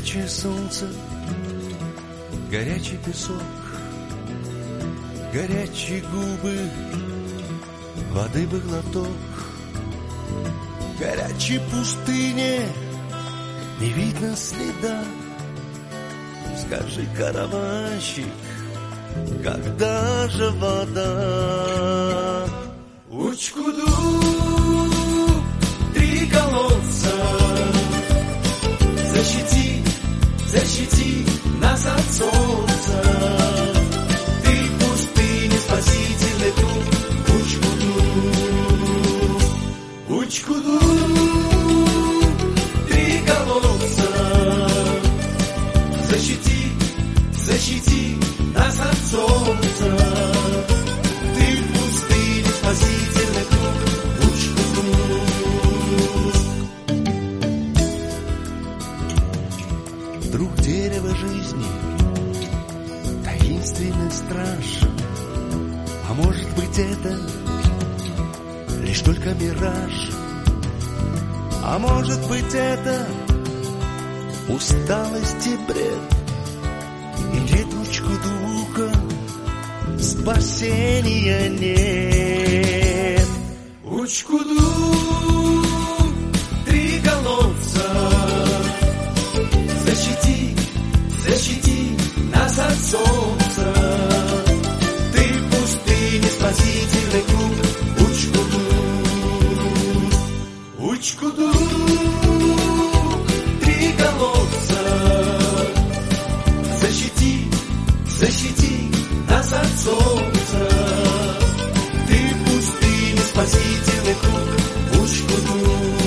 Горячее солнце, горячий песок, горячие губы, воды бы глоток. В горячей пустыне не видно следа. Скажи, караванщик, когда же вода? Учкуду, три колодца, защити, защити нас от солнца. Ты в пустыне спасительный круг. Учкуду, Учкуду, три колодца, защити, защити нас от солнца. Ты в пустыне спасительный круг. Учкуду. Вдруг дерево жизни, таинственный страж. А может быть это лишь только мираж? А может быть это усталость и бред? Или тучку духа спасения нет? Учкуду, три колодца, защити, защити нас от солнца. Ты в пустыне спасительный круг. Учкуду, Учкуду, три колодца, защити, защити нас от солнца. Ты в пустыне спасительный круг. Учкуду.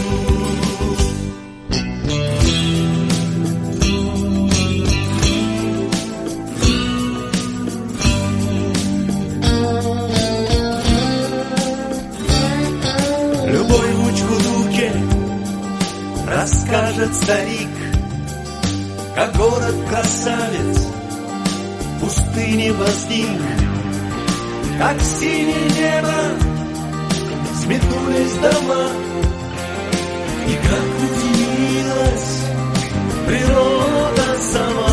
Любой в Учкудуке расскажет старик, как город-красавец в пустыне возник, как синее небо сметнулись дома, и как удивилась природа сама.